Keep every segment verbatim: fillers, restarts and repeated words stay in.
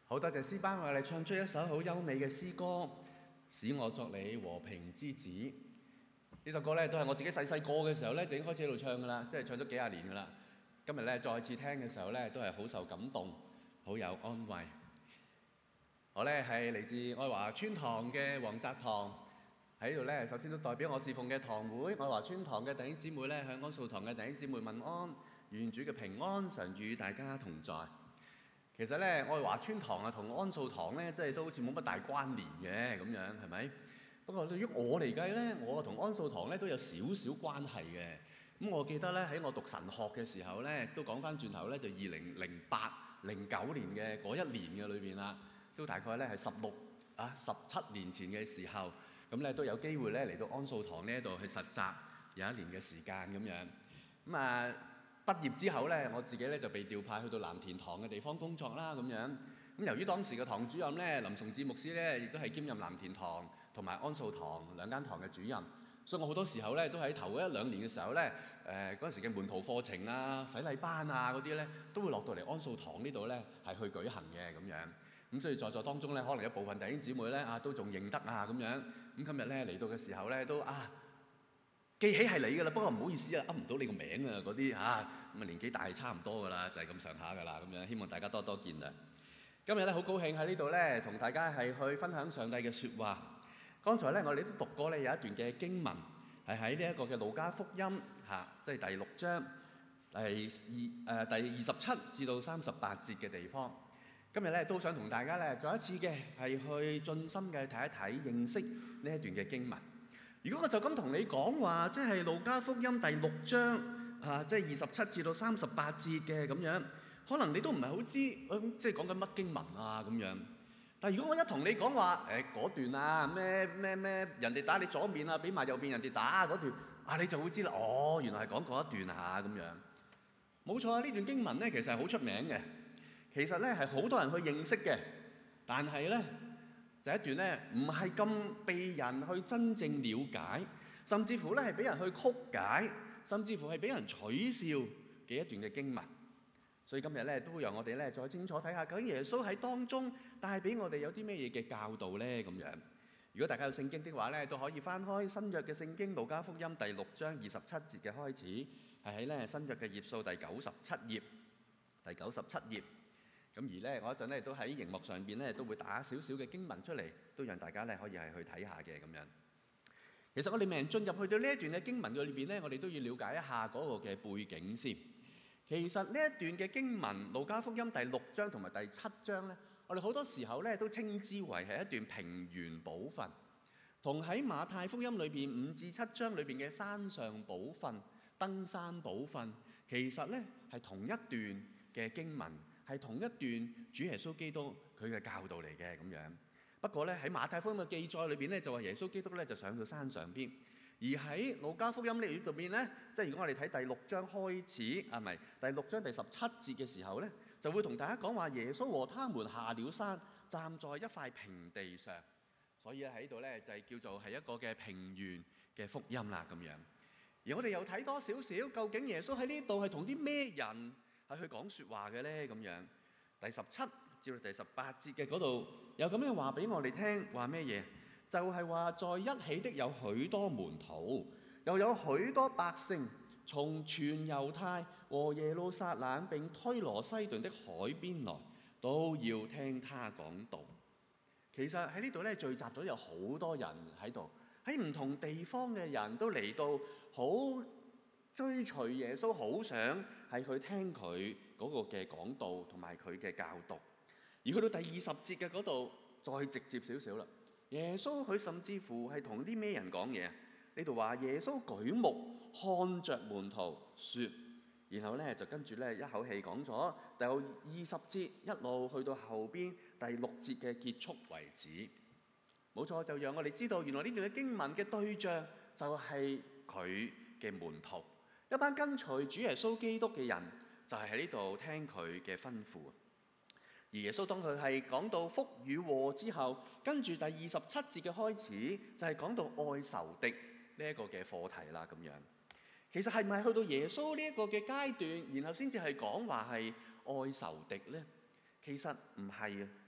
好多謝詩班為我哋唱出一首好優美嘅詩歌，使我作你和平之子。呢首歌咧都係我自己細細個嘅時候咧就已經開始喺度唱噶啦，即係唱咗幾廿年噶啦。今日咧再次聽嘅時候咧都係好受感動，好有安慰。我咧係嚟自愛華村堂嘅黃澤堂，喺呢度咧首先都代表我侍奉嘅堂會愛華村堂嘅弟兄姊妹咧向安素堂嘅弟兄姊妹問安，願主嘅平安常與大家同在。其實咧，愛華村堂啊同安素堂咧，即係都好似冇乜大關聯嘅咁樣，係咪？不過對於我嚟計咧，我同安素堂咧都有少少關係嘅。咁我記得咧喺我讀神學嘅時候咧，都講翻轉頭咧，就二零零八、零九年嘅嗰一年嘅裏邊啦，都大概咧係十六啊十七年前嘅時候，咁咧都有機會咧嚟到安素堂呢度去實習，有一年嘅時間咁樣。咁啊〜畢業之後咧，我自己咧就被調派去到藍田堂嘅地方工作啦，咁樣。咁由於當時嘅堂主任咧，林崇智牧師咧，亦都係兼任藍田堂同埋安素堂兩間堂嘅主任，所以我好多時候咧都喺頭一兩年嘅時候咧，誒嗰陣時嘅門徒課程啊、洗禮班啊嗰啲咧，都會落到嚟安素堂呢度咧係去舉行嘅咁樣。咁所以在座當中咧，可能有部分弟兄姊妹咧啊都仲認得啊咁樣。咁今日咧嚟到嘅時候咧都啊〜記起係你㗎啦，不過唔好意思啊，噏唔到你個名啊嗰啲嚇，咁啊年紀大差唔多㗎啦，就係咁上下㗎啦咁樣，希望大家多多見諒。今日咧好高興喺呢度咧同大家係去分享上帝嘅説話。剛才咧我哋都讀過咧有一段嘅經文，係喺呢一個嘅路加福音嚇，即係第六章第二誒第二十七至到三十八節嘅地方。今日咧都想同大家咧再一次嘅係去盡心嘅睇一睇認識呢一段嘅經文。如果我就咁同你講話，即係路加福音第六章啊，即係二十七至到三十八節嘅咁樣，可能你都唔係好知，即係講緊乜經文啊咁樣。但係如果我一同你講話，誒嗰段啊，咩咩咩，人哋打你左面啊，俾埋右邊人哋打嗰段，啊你就會知啦。哦，原來係講嗰一段啊咁樣。冇錯啊，呢段經文咧其實係好出名嘅，其實咧係好多人去認識嘅，但係咧。就一段咧，唔係咁被人去真正了解，甚至乎咧係俾人去曲解，甚至乎係俾人取笑嘅一段嘅經文。所以今日咧都會讓我哋咧再清楚睇下，究竟耶穌喺當中帶俾我哋有啲咩嘢嘅教導咧咁樣。如果大家有聖經的話咧，都可以翻開新約嘅聖經路加福音第六章二十七節嘅開始，係喺咧新約嘅頁數第九十七頁，第九十七頁。咁而咧，我一陣咧都喺熒幕上邊咧都會打少少嘅經文出嚟，都讓大家咧可以係去睇下嘅咁樣。其實我哋未進入去到呢一段嘅經文嘅裏邊咧，我哋都要了解一下嗰個嘅背景先。其實呢一段嘅經文，路加福音第六章同埋第七章咧，我哋好多時候咧都稱之為係一段平原寶訓，同喺馬太福音裏邊五至七章裏邊嘅山上寶訓、登山寶訓，其實咧係同一段嘅經文。係同一段主耶穌基督佢嘅教導嚟嘅咁樣。不過咧喺馬太福音嘅記載裏邊咧就話耶穌基督咧就上到山上邊，而喺路加福音呢度邊咧，即係如果我哋睇第六章開始啊，唔係第六章第十七節嘅時候咧，就會同大家講話耶穌和他們下了山，站在一塊平地上。所以喺度咧就係叫做係一個嘅平原嘅福音啦咁樣。而我哋又睇多少少，究竟耶穌喺呢度係同啲咩人係去講説話嘅咧咁樣。第十七至到第十八節嘅嗰度有咁樣話俾我哋聽，話咩嘢？就係話在一起的有許多門徒，又有許多百姓從全猶太和耶路撒冷並推羅西頓的海邊來，都要聽他講道。其實喺呢度咧聚集咗有好多人喺度，喺唔同地方嘅人都嚟到好追隨耶穌，好想係去聽佢嗰個嘅講道同埋佢嘅教導。而去到第二十節嘅嗰度，再直接少少啦。耶穌佢甚至乎係同啲咩人講嘢？呢度話耶穌舉目看着門徒說，然後咧就跟住咧一口氣講咗第二十節一路去到後邊第六節嘅結束為止。冇錯，就讓我哋知道原來呢段嘅經文嘅對象就係佢嘅門徒。一班跟隨主耶穌基督嘅人，就係喺呢度聽佢嘅吩咐。而耶穌當佢係講到福與禍之後，跟住第二十七節嘅開始，就係講到愛仇敵呢一個嘅課題啦咁樣。其實係咪去到耶穌呢一個嘅階段，然後先至係講話係愛仇敵呢？其實唔係啊。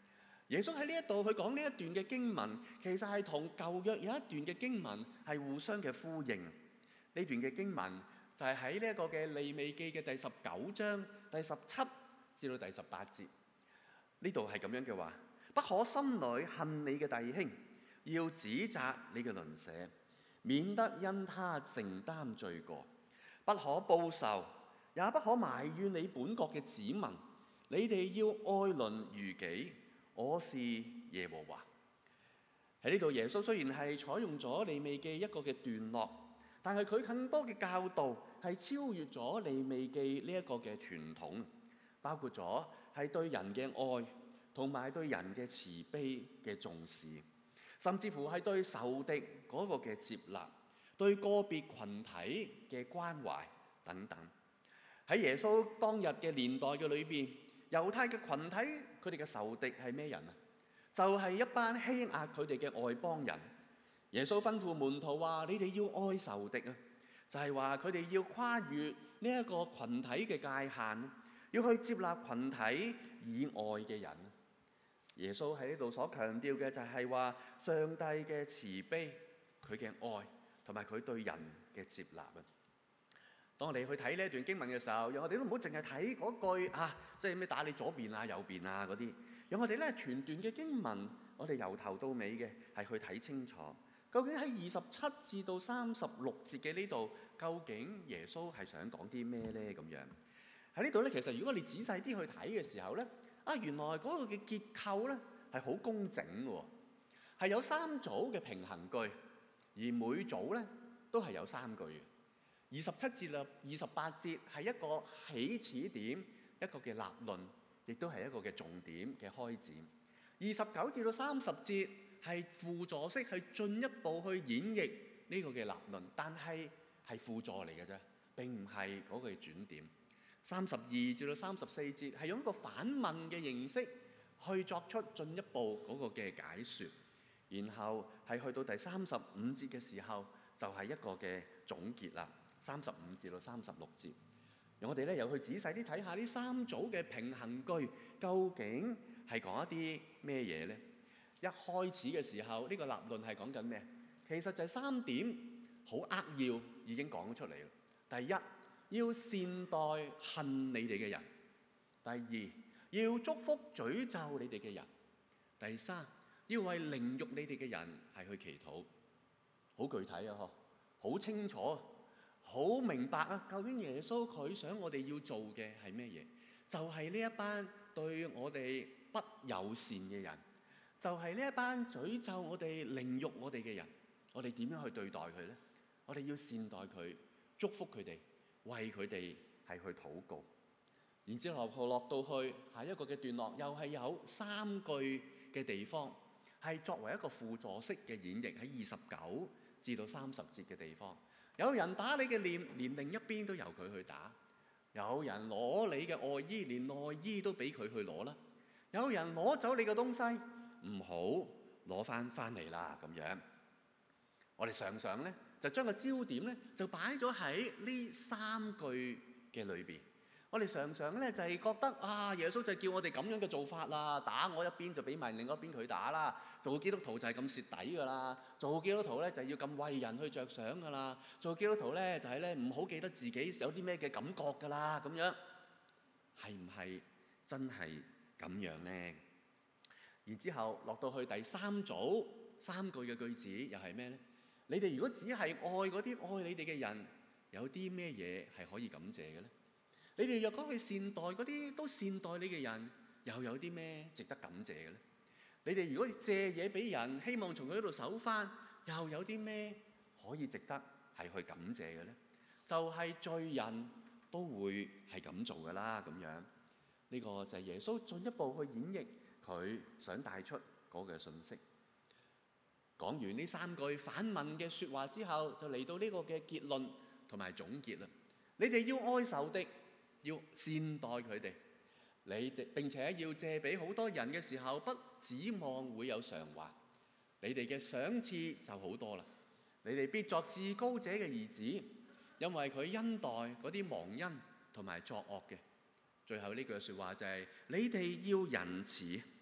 耶穌喺呢一度去講呢一段嘅經文，其實係同舊約有一段嘅經文係互相嘅呼應。呢段嘅經文就係喺呢一個嘅利未記嘅第十九章第十七至到第十八節。呢度係咁樣嘅話：不可心裏恨你嘅弟兄，要指責你嘅鄰舍，免得因他承擔罪過。不可報仇，也不可埋怨你本國嘅子民。你哋要愛鄰如己，我是耶和華。喺呢度，耶穌雖然係採用咗利未記一個嘅段落，但係佢更多嘅教導係超越咗利未記呢一個嘅傳統，包括咗係對人嘅愛，同埋對人嘅慈悲嘅重視，甚至乎係對仇敵嗰個嘅接納，對個別群體嘅關懷等等。喺耶穌當日嘅年代嘅裏邊，猶太嘅群體佢哋嘅仇敵係咩人啊？就係一班欺壓佢哋嘅外邦人。耶穌吩咐門徒話：你哋要愛仇敵啊！就係話佢哋要跨越呢一個群體嘅界限，要去接納群體以外嘅人。耶穌喺呢度所強調嘅就係話上帝嘅慈悲、佢嘅愛同埋佢對人嘅接納啊！當我哋去睇呢一段經文嘅時候，讓我哋都唔好淨係睇嗰句啊，即係咩打你左邊啊、右邊啊嗰啲。讓我哋咧全段嘅經文，我哋由頭到尾嘅係去睇清楚，究竟喺二十七至到三十六節嘅呢度，究竟耶穌係想講啲咩咧？咁樣喺呢度咧，其實如果你仔細啲去睇嘅時候咧，啊原來嗰個嘅結構咧係好工整嘅，係有三組嘅平衡句，而每組咧都係有三句嘅。二十七節啦，二十八節係一個起始點，一個嘅立論，亦都係一個嘅重點嘅開展。二十九至到三十節係輔助式，係進一步去演繹呢個嘅立論，但係係輔助嚟嘅啫，並唔係嗰個嘅轉點。三十二至到三十四節係用一個反問嘅形式去作出進一步嗰個嘅解說，然後係去到第三十五節嘅時候就係一個嘅總結啦。三十五至到三十六節，讓我哋咧又去仔細啲睇下呢三組嘅平衡句究竟係講一啲咩嘢咧？一開始嘅時候，呢個立論係講緊咩？其實就係三點好扼要已經講出嚟啦。第一，要善待恨你哋嘅人；第二，要祝福詛咒你哋嘅人；第三，要為凌辱你哋嘅人係去祈禱。好具體啊，嗬，好清楚。好明白啊！究竟耶穌佢想我哋要做嘅係咩嘢？就係呢一班對我哋不友善嘅人，就係呢一班詛咒我哋、凌辱我哋嘅人。我哋點樣去對待佢呢？我哋要善待佢，祝福佢哋，為佢哋係去禱告。然之後落到去下一個嘅段落，又係有三句嘅地方係作為一個輔助式嘅演繹，喺二十九至到三十節嘅地方。有人打你嘅臉，連另一邊都由佢去打；有人攞你嘅外衣，連內衣都俾佢去攞啦；有人攞走你嘅東西，唔好攞翻翻嚟啦。咁樣，我哋常常咧就將個焦點咧就擺咗喺呢三句嘅裏邊。我哋常常咧就係覺得啊，耶穌就叫我哋咁樣嘅做法啦，打我一邊就俾埋另一邊佢打啦。做基督徒就係咁蝕底噶啦，做基督徒咧就係要咁為人去着想噶啦，做基督徒咧就係咧唔好記得自己有啲咩嘅感覺噶啦。咁樣係唔係真係咁樣呢？然之後落到去第三組三句嘅句子又係咩呢？你哋如果只係愛嗰啲愛你哋嘅人，有啲咩嘢係可以感謝嘅呢？你哋若果去善待嗰啲都善待你嘅人，又有啲咩值得感謝嘅咧？你哋如果借嘢俾人，希望從佢嗰度收翻，又有啲咩可以值得係去感謝嘅咧？就係罪人都會係咁做噶啦，咁樣呢個就係耶穌進一步去演繹佢想帶出嗰個信息。講完呢三句反問嘅説話之後，就嚟到呢個嘅結論同埋總結啦。你哋要愛仇敵，要善待佢哋，你哋並且要借俾好多人嘅時候，不指望會有償還。你哋嘅賞賜就好多啦。你哋必作至高者嘅兒子，因為佢恩待嗰啲忘恩同埋作惡嘅。最後呢句説話就係、是：你哋要仁慈，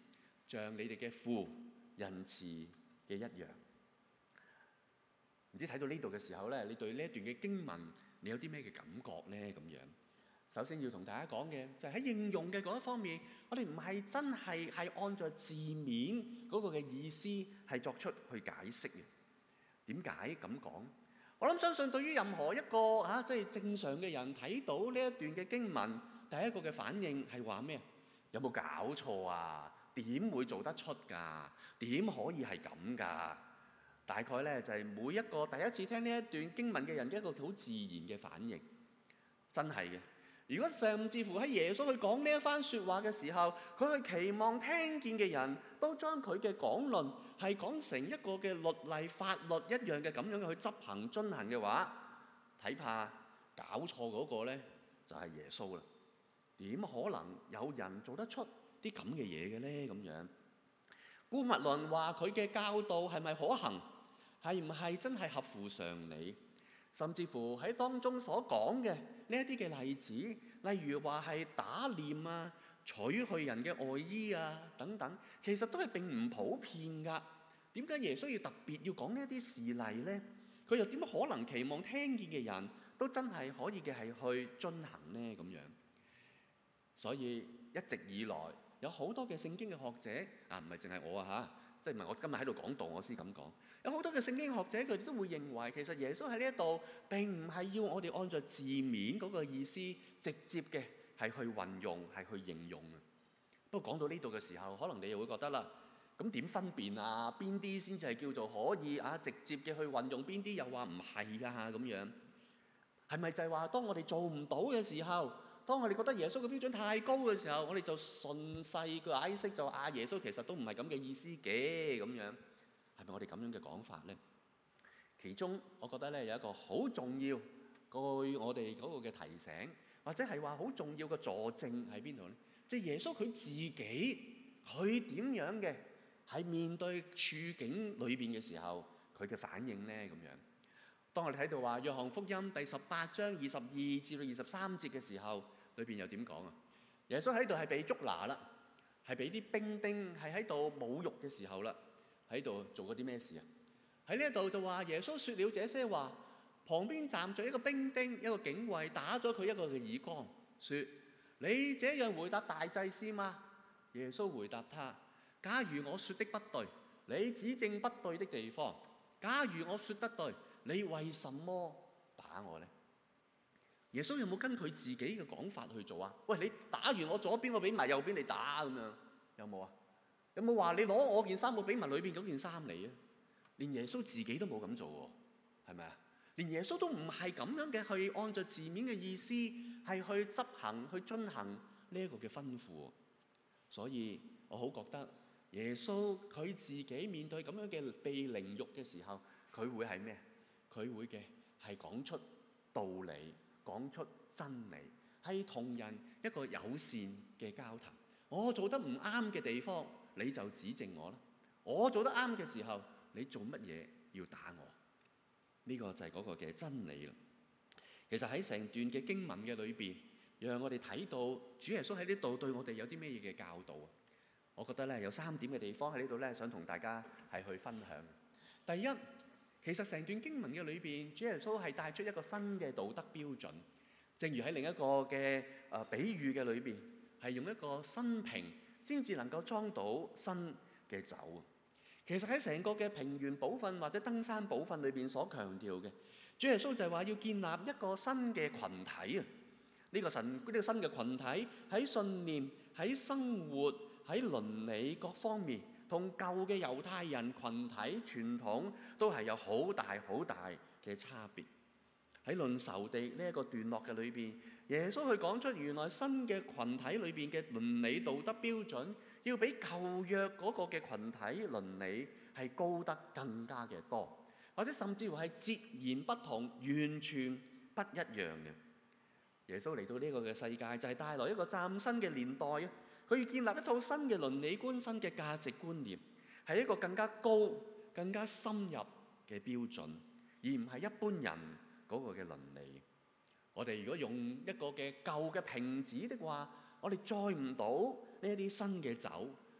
像你哋嘅父仁慈嘅一樣。唔知睇到呢度嘅時候咧，你對呢一段嘅經文，你有啲咩嘅感覺咧？咁樣，首先要同大家講嘅就係喺應用嘅嗰一方面，我哋唔係真係係按照字面嗰個嘅意思係作出去解釋嘅。點解咁講？我諗相信對於任何一個嚇即係正常嘅人睇到呢一段嘅經文，第一個嘅反應係話咩？有冇搞錯啊？點會做得出㗎？點可以係咁㗎？大概咧就係每一個第一次聽呢一段經文嘅人嘅一個好自然嘅反應。真係嘅。如果甚至乎喺耶穌去講呢一番説話嘅時候，佢去期望聽見嘅人都將佢嘅講論係講成一個嘅律例法律一樣嘅咁樣去執行遵行嘅話，睇怕搞錯嗰個咧就係耶穌啦。點可能有人做得出啲咁嘅嘢嘅咧？咁樣，姑勿論話佢嘅教導係咪可行，係唔係真係合乎常理？甚至乎喺當中所講嘅呢一啲嘅例子，例如話係打臉啊、取去人嘅外衣啊等等，其實都係並唔普遍㗎。點解耶穌要特別要講呢一啲事例呢？佢又點可能期望聽見嘅人都真係可以嘅係去遵行呢？咁樣，所以一直以來有好多嘅聖經嘅學者啊，唔係淨係我啊嚇，即係唔係我今日喺度講道我先咁講。有好多嘅聖經學者佢哋都會認為，其實耶穌喺呢一度並唔係要我哋按照字面嗰個意思直接嘅係去運用係去應用啊。不過講到呢度嘅時候，可能你又會覺得啦，咁點分辨啊？邊啲先至係叫做可以啊直接嘅去運用，邊啲又話唔係㗎咁樣？係咪就係話當我哋做唔到嘅時候，當我哋覺得耶穌嘅標準太高嘅時候，我哋就順勢解釋就啊耶穌其實都唔係咁嘅意思嘅咁樣？係咪我哋咁樣嘅講法呢？其中我覺得咧有一個好重要據我哋嗰個嘅提醒，或者係話好重要嘅佐證喺邊度呢？即係耶穌佢自己佢點樣嘅喺面對處境裏邊嘅時候，佢嘅反應呢？咁樣。當我哋睇到話約翰福音第十八章二十二至到二十三節嘅時候，裏邊又點講啊？耶穌喺度係被捉拿啦，係俾啲兵丁係喺度侮辱嘅時候啦。喺度做過啲咩事啊？喺呢一度就話耶穌説了這些話，旁邊站著一個兵丁，一個警衛打咗佢一個嘅耳光，説：你這樣回答大祭司嗎？耶穌回答他：假如我説的不對，你指正不對的地方；假如我説得對，你為什麼打我呢？耶穌有冇跟佢自己嘅講法去做啊？喂，你打完我左邊，我俾埋右邊你打咁樣，有冇啊？有冇話你攞我件衫，我俾埋裏邊嗰件衫你啊？連耶穌自己都冇咁做喎，係咪啊？連耶穌都唔係咁樣嘅去按照字面嘅意思係去執行、去遵行呢一個嘅吩咐。所以我好覺得耶穌佢自己面對咁樣嘅被凌辱嘅時候，佢會係咩？佢會嘅係講出道理、講出真理，係同人一個友善嘅交談。我做得唔啱嘅地方，你就指正我啦。我做得啱嘅時候，你做乜嘢要打我？呢個就係嗰個嘅真理啦。其實喺成段嘅經文嘅裏邊，讓我哋睇到主耶穌喺呢度對我哋有啲咩嘢嘅教導啊？我覺得咧有三點嘅地方喺呢度咧，想同大家係去分享。第一，其實成段經文嘅裏邊，主耶穌係帶出一個新嘅道德標準。正如喺另一個嘅誒比喻嘅裏邊，係用一個新瓶先至能夠裝到新嘅酒。其實喺成個嘅平原寶訓或者登山寶訓裏邊所強調嘅，主耶穌就係話要建立一個新嘅群體啊！呢個神呢個新嘅群體喺信念、喺生活、喺倫理各方面，同舊嘅猶太人群體傳統都係有好大好大嘅差別。喺論仇敵呢一個段落嘅裏邊，耶穌去講出原來新嘅群體裏邊嘅倫理道德標準，要比舊約嗰個嘅群體倫理係高得更加嘅多，或者甚至乎係截然不同、完全不一樣嘅。耶穌嚟到呢個嘅世界，就係帶來一個嶄新嘅年代啊！佢要建立一套新嘅倫理觀、新嘅價值觀念，係一個更加高、更加深入嘅標準，而唔係一般人嗰個嘅倫理。我哋如果用一個嘅舊嘅瓶子的話，我哋載唔到呢一啲新嘅酒，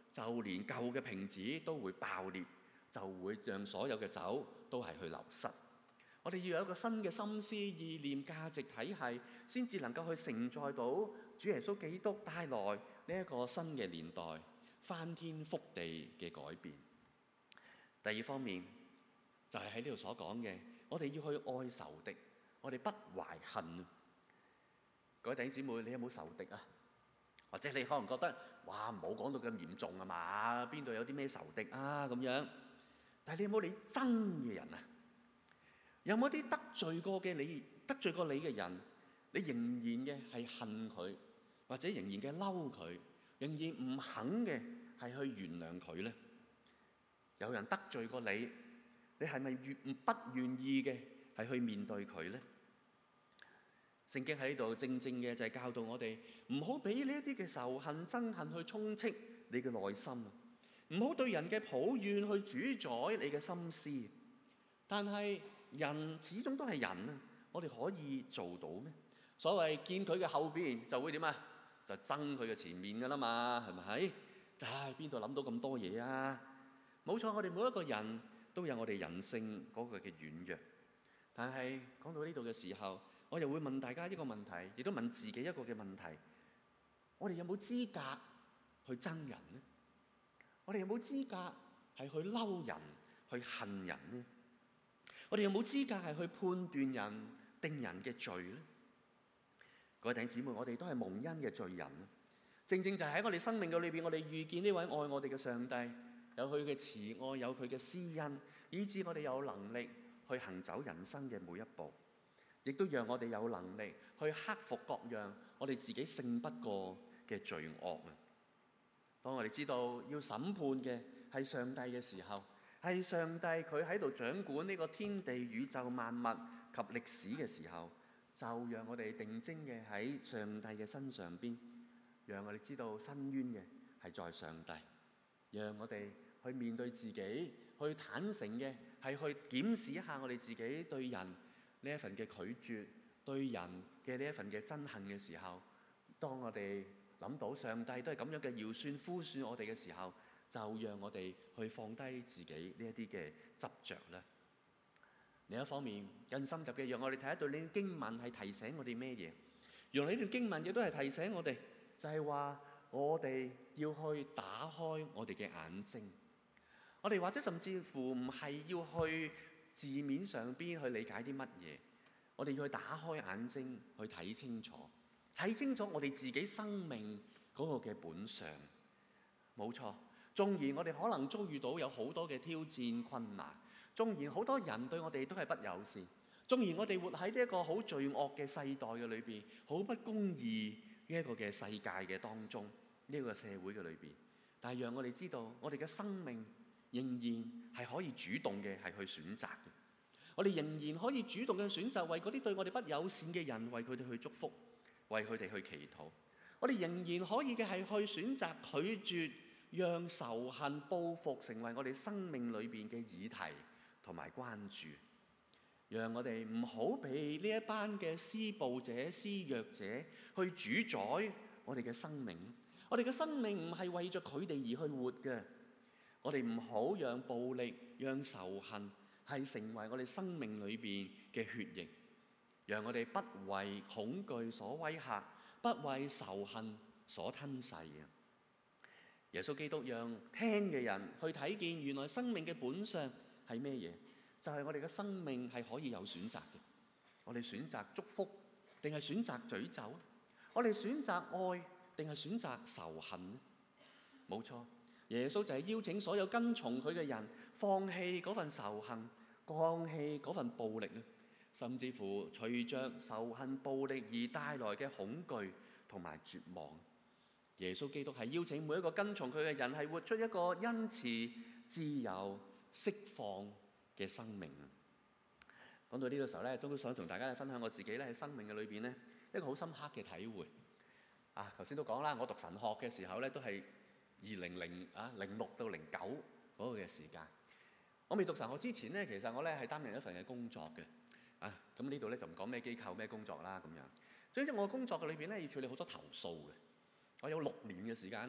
就連舊嘅瓶子都會爆裂，就會讓所有嘅酒都係去流失。我哋要有一個新嘅心思、意念、價值體系，先至能夠去承載到主耶穌基督帶來呢一個新嘅年代翻天覆地嘅改變。第二方面就係喺呢度所講嘅，我哋要去愛仇敵，我哋不懷恨。各位弟兄姊妹，你有冇仇敵啊？或者你可能覺得，哇，唔好講到咁嚴重啊嘛，邊度有啲咩仇敵啊咁樣？但係你有冇你憎嘅人啊？有冇啲得罪過嘅你、得罪過你嘅人，你仍然嘅係恨佢，或者仍然嘅嬲佢，仍然唔肯嘅係去原諒佢咧？有人得罪過你，你係咪越不願意嘅係去面對佢咧？聖經喺呢度正正嘅就係教導我哋，唔好俾呢一啲嘅仇恨、憎恨去充斥你嘅內心，唔好對人嘅抱怨去主宰你嘅心思。但係人始終都係人啊，我哋可以做到咩？所謂見佢嘅後邊就會點啊？就憎佢嘅前面噶啦嘛，係咪？唉，邊度諗到咁多嘢啊？冇錯，我哋每一個人都有我哋人性嗰個嘅軟弱。但係講到呢度嘅時候，我又會問大家一個問題，亦都問自己一個嘅問題：我哋有冇資格去憎人呢？我哋有冇資格係去嬲人、去恨人呢？我哋有冇資格係去判斷人、定人嘅罪呢？各位弟兄姊妹，我哋都係蒙恩嘅罪人。正正就係喺我哋生命嘅裏邊，我哋遇見呢位愛我哋嘅上帝，有佢嘅慈愛，有佢嘅施恩，以致我哋有能力去行走人生嘅每一步，亦都讓我哋有能力去克服各樣我哋自己勝不過嘅罪惡啊！當我哋知道要審判嘅係上帝嘅時候，係上帝佢喺度掌管呢個天地宇宙萬物及歷史嘅時候，就讓我哋定睛嘅喺上帝嘅身上邊，讓我哋知道伸冤嘅係在上帝，讓我哋去面對自己，去坦誠嘅係去檢視一下我哋自己對人呢一份嘅拒絕，對人嘅呢一份嘅憎恨嘅時候，當我哋諗到上帝都係咁樣嘅饒恕寬恕我哋嘅時候，就讓我哋去放低自己呢一啲嘅執着啦。另一方面，更深入嘅，讓我哋睇得到呢段經文係提醒我哋咩嘢？原來呢段經文亦都係提醒我哋，就係話我哋要去打開我哋嘅眼睛。我哋或者甚至乎唔係要去字面上邊去理解啲乜嘢，我哋要去打開眼睛去睇清楚，睇清楚我哋自己生命嗰個嘅本相。冇錯，縱然我哋可能遭遇到有好多嘅挑戰困難，縱然好多人對我哋都係不友善，縱然我哋活喺呢一個好罪惡嘅世代嘅裏邊，好不公義呢一個嘅世界嘅當中，呢、這個社會嘅裏邊，但係讓我哋知道，我哋嘅生命仍然係可以主動嘅係去選擇嘅。我哋仍然可以主動嘅選擇，為嗰啲對我哋不友善嘅人，為佢哋去祝福，為佢哋去祈禱。我哋仍然可以嘅係去選擇拒絕，讓仇恨報復成為我哋生命裏邊嘅議題同埋關注。讓我哋唔好被呢一班嘅施暴者、施虐者去主宰我哋嘅生命。我哋嘅生命唔係為咗佢哋而去活嘅。我哋唔好讓暴力、讓仇恨係成為我哋生命裏邊嘅血液，讓我哋不為恐懼所威嚇，不為仇恨所吞噬啊！耶穌基督讓聽嘅人去睇見，原來生命嘅本相係咩嘢？就係、是、我哋嘅生命係可以有選擇嘅。我哋選擇祝福，定係選擇詛咒？我哋選擇愛，定係選擇仇恨呢？冇錯。耶穌就係邀請所有跟從佢嘅人放棄嗰份仇恨，放棄嗰份暴力咧，甚至乎隨着仇恨暴力而帶來嘅恐懼同埋絕望。耶穌基督係邀請每一個跟從佢嘅人係活出一個恩慈、自由、釋放嘅生命。講到呢個時候咧，都想同大家分享我自己咧喺生命嘅裏邊咧一個好深刻嘅體會。啊，頭先都講啦，我讀神學嘅時候咧都係二零零啊零六到零九嗰個嘅時間，我未讀神學之前咧，其實我咧係擔任一份嘅工作嘅。啊，咁呢度咧就唔講咩機構咩工作啦咁樣。所以我嘅工作嘅裏邊咧要處理好多投訴嘅。我有六年嘅時間咧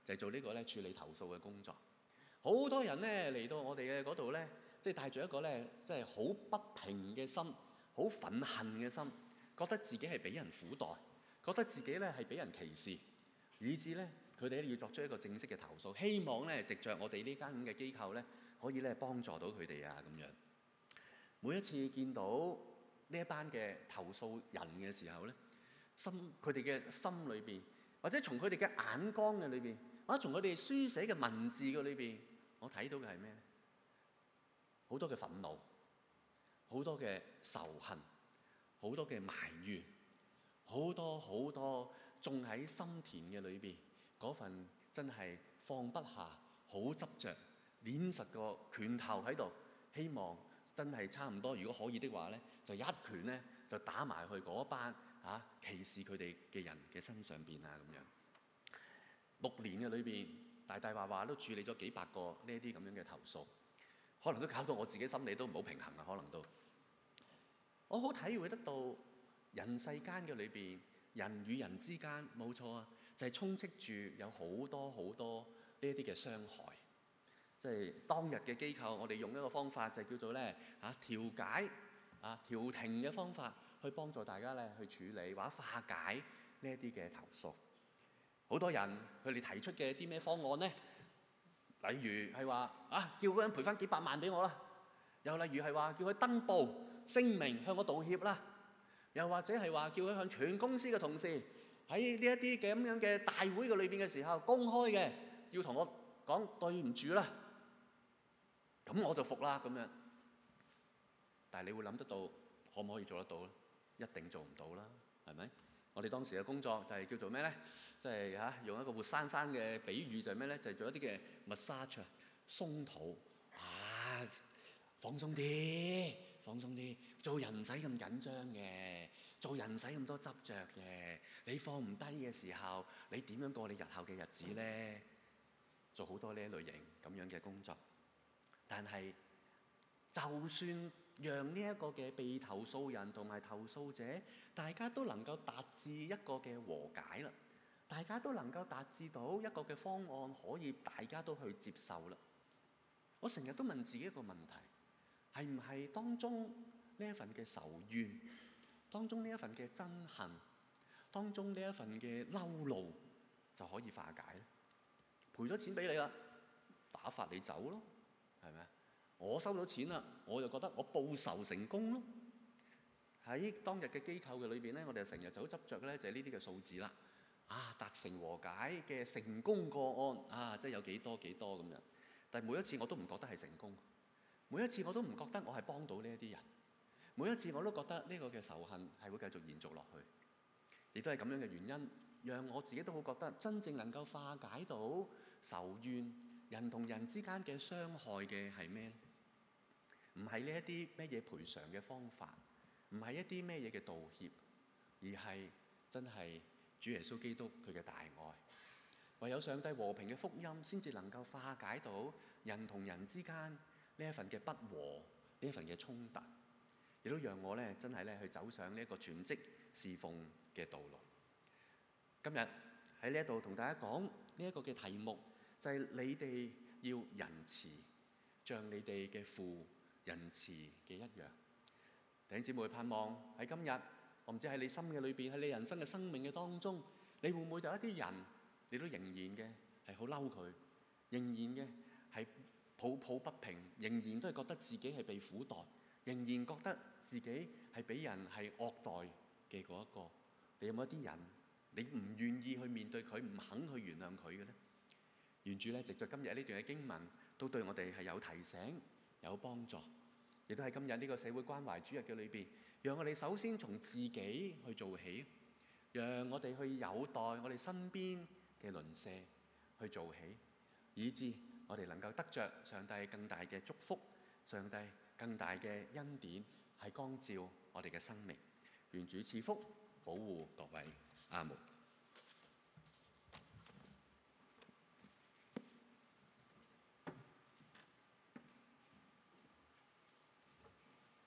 就係做呢個咧處理投訴嘅工作。好多人咧嚟到我哋嘅嗰度咧，即係帶住一個咧，即係好不平嘅心，好憤恨嘅心，覺得自己係俾人苦待，覺得自己咧係俾人歧視，以至咧佢哋咧要作出一個正式嘅投訴，希望咧藉着我哋呢間咁嘅機構咧，可以咧幫助到佢哋啊咁樣。每一次見到呢一班嘅投訴人嘅時候咧，心佢哋嘅心裏邊，或者從佢哋嘅眼光嘅裏邊，或者從佢哋書寫嘅文字嘅裏邊，我睇到嘅係咩咧？好多嘅憤怒，好多嘅仇恨，好多嘅埋怨，好多好多種喺心田嘅裏邊嗰份真係放不下，好執着，捏實個拳頭喺度，希望真係差唔多，如果可以的話咧，就一拳咧就打埋去嗰班嚇、啊、歧視佢哋嘅人嘅身上邊啊咁樣。六年嘅裏邊，大大話話都處理咗幾百個呢啲咁樣嘅投訴。可能都搞到我自己心理都唔好平衡啊！可能都，我好體會得到人世間嘅裏邊，人與人之間冇錯啊，就係、是、充斥住有好多好多呢一啲嘅傷害。即、就、係、是、當日嘅機構，我哋用一個方法就係叫做咧嚇調解啊調停嘅方法，去幫助大家咧去處理或者化解呢一啲嘅投訴。好多人佢哋提出嘅啲咩方案咧？例如係話啊，叫嗰人賠翻幾百萬俾我啦；又例如係話叫佢登報聲明向我道歉啦；又或者係話叫佢向全公司嘅同事喺呢一啲嘅咁樣嘅大會嘅裏邊嘅時候公開嘅，要同我講對唔住啦。咁我就服啦咁樣。但係你會諗得到可唔可以做得到咧？一定做唔到啦，係咪？我哋當時嘅工作就係叫做咩咧？即係嚇用一個活生生嘅比喻就係咩咧？就係、是、做一啲嘅 massage，鬆肚啊，放鬆啲，放鬆啲。做人唔使咁緊張嘅，做人唔使咁多執着嘅。你放唔低嘅時候，你點樣過你日後嘅日子咧？做好多呢一類型咁樣嘅工作，但係就算讓呢一個嘅被投訴人同埋投訴者，大家都能夠達至一個嘅和解啦，大家都能夠達至到一個嘅方案，可以大家都去接受啦。我成日都問自己一個問題，係唔係當中呢一份嘅仇怨，當中呢一份嘅憎恨，當中呢一份嘅嬲怒就可以化解咧？賠咗錢俾你啦，打發你走咯，係咪啊？我收到錢啦，我就覺得我報仇成功咯。喺當日嘅機構嘅裏邊咧，我哋成日就好執着嘅咧，就係呢啲嘅數字啦。啊，達成和解嘅成功個案啊，即係有幾多幾多咁樣。但係每一次我都唔覺得係成功，每一次我都唔覺得我係幫到呢一啲人，每一次我都覺得呢個嘅仇恨係會繼續延續落去。亦都係咁樣嘅原因，讓我自己都好覺得真正能夠化解到仇怨、人同人之間嘅傷害嘅係咩？唔係呢一啲咩嘢賠償嘅方法，唔係一啲咩嘢嘅道歉，而係真係主耶穌基督佢嘅大愛。唯有上帝和平嘅福音，先至能夠化解到人同人之間呢一份嘅不和，呢一份嘅衝突，亦都讓我咧真係咧去走上呢一個全職侍奉嘅道路。今日喺呢一度同大家講呢一個嘅題目，就係你哋要仁慈，像你哋嘅父仁慈嘅一樣。弟兄姊妹，盼望喺今日，我唔知喺你心嘅裏邊，喺你人生嘅生命嘅當中，你會唔會有一啲人，你都仍然嘅係好嬲佢，仍然嘅係抱抱不平，仍然都係覺得自己係被苦待，仍然覺得自己係俾人係惡待嘅嗰一個。你有冇一啲人，你唔願意去面對佢，唔肯去原諒佢嘅咧？願主咧，藉著今日呢段嘅經文，都對我哋係有提醒、有幫助，亦都喺今日呢個社會關懷主日嘅裏邊，讓我哋首先從自己去做起，讓我哋去友待我哋身邊嘅鄰舍去做起，以致我哋能夠得着上帝更大嘅祝福，上帝更大嘅恩典係光照我哋嘅生命。願主賜福保護各位，阿們。